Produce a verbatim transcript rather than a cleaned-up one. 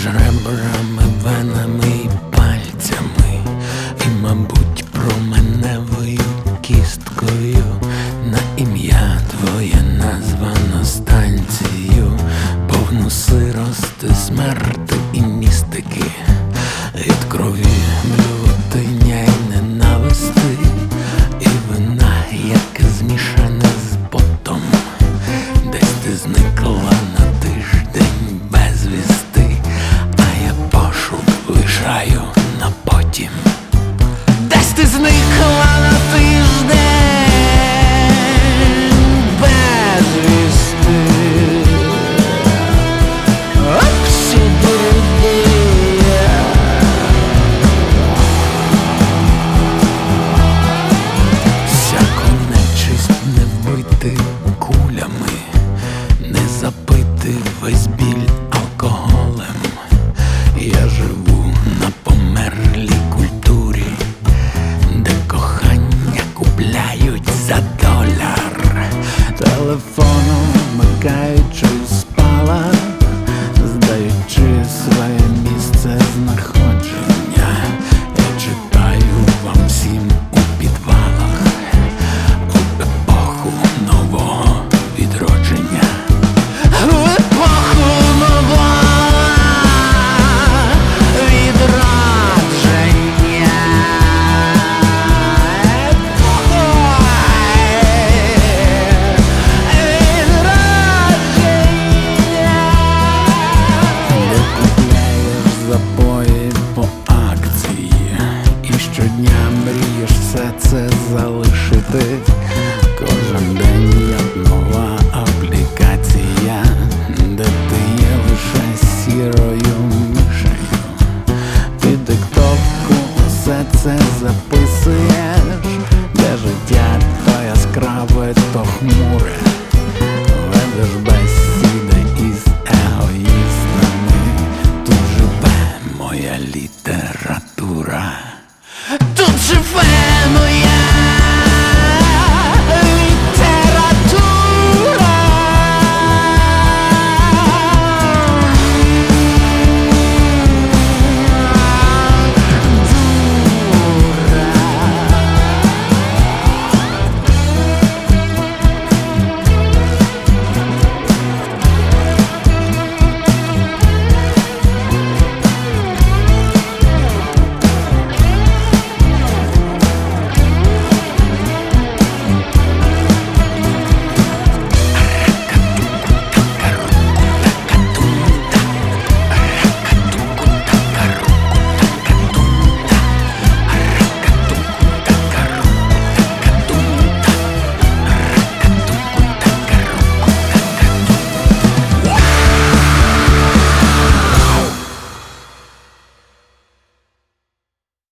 між ребрами, венами і пальцями, і, мабуть, променевою кісткою на ім'я твоє названо станцію, повну сирости, смерти і містики, від крові, блювотиня й ненависти, і вина, яке змішане з потом. Десь ти зникла на тиждень безвісти, а я пошук лишаю на потім. Десь ти зникла на тиждень безвісти. Оп, сюди. Всяку нечисть не вбити кулями, не запити весь біль алкоголем. Я живу на померлій культурі, де кохання купляють за доляр. Телефоном вмикаючи спалах, здаючи своє місце знаходження. Я читаю вам всім у підвалах у епоху нового відродження. У епоху нового відродження. Не купляєш запої по акції, і щодня мрієш все це залишити.